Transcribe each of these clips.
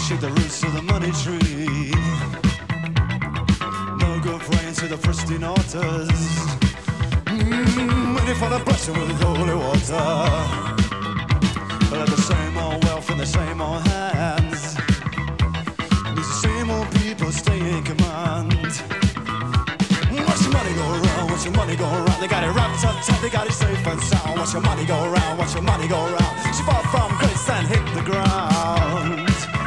shake the roots of the money tree. No good praying to the pristine altars. Waiting for the blessing with holy water. But the same old wealth in the same old hands. These the same old people stay in command. Watch your money go round, watch your money go round. They got it wrapped up tight, they got it safe and sound. Watch your money go round, watch your money go round. She fought from grace and hit the ground.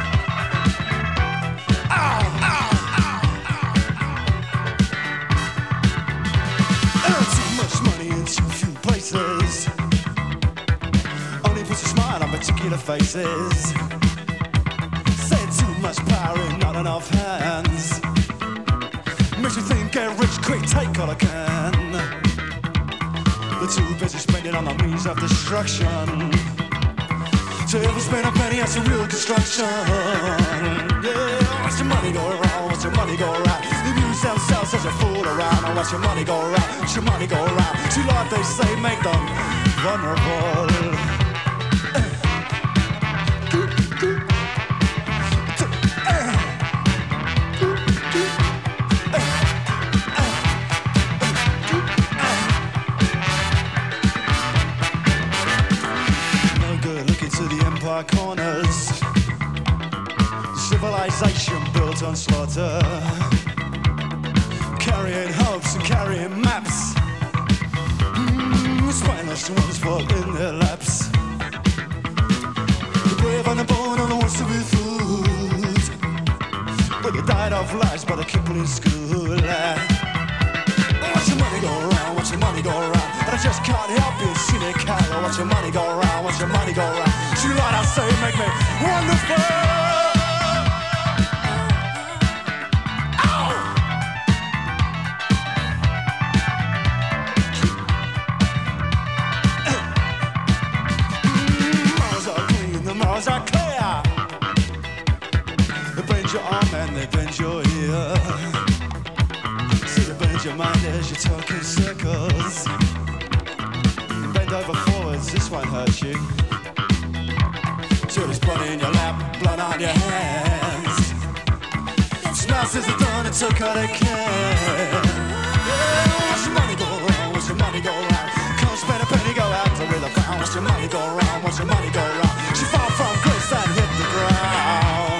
Too much money in too few places only puts a smile on particular faces. Saying too much power in not enough hands makes you think get rich quick, take all I can. They're too busy spending on the means of destruction to ever spend a penny on some real construction. Yeah, watch your money go around, watch your money go around. They use themselves as a fool around. And watch your money go around, watch your money go around. Too large they say make them vulnerable. Corners, civilization built on slaughter, carrying hopes and carrying maps. Spineless ones fall in their laps. The brave and the born are the ones to be fooled, but they died of lies by the Kipling school. Watch your money go around, watch your money go around. And I just can't help being cynical. Watch your money go around, watch your money go around. She light I say make me wonderful. Morals are clean, the morals are clear. They bend your arm and they bend your ear. Bend your mind as you talk in circles. Bend over forwards, this won't hurt you. Till there's blood in your lap, blood on your hands. Smells as they done and took all they can. Yeah, watch your money go around, watch your money go around. Come spend a penny, go out to with a pound. Watch your money go around, watch your money go around. She fell from grace and hit the ground.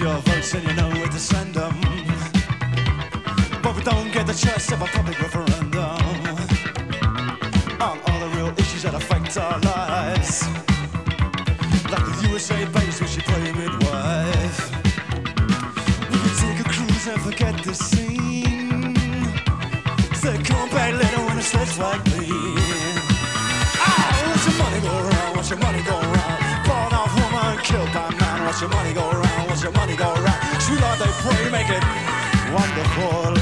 your votes and you know where to send them. But we don't get the choice of a public referendum on all the real issues that affect our lives. Like the USA base where she played midwife. We can take a cruise and forget the scene. Say come back later when it's less likely. Watch your money go round, watch your money go round. Born off woman, killed by man. Watch your money go round, watch your money go round. Sweetheart, they pray, make it wonderful.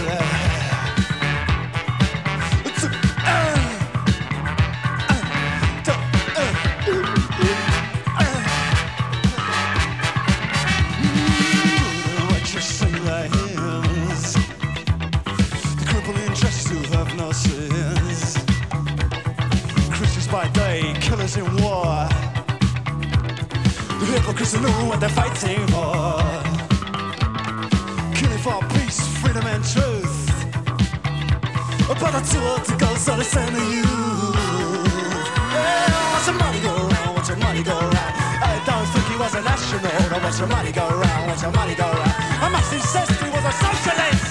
What you sing like hymns, the crippling dress who have no sins. Christians by day, killers in war. The hypocrites know what they're fighting for. Killing for peace, freedom and truth. But I told to go, so they send to you. Yeah, watch your money go round, watch your money go round. I don't think he was an astronaut. Watch your money go round, watch your money go round. I must insist he was a socialist.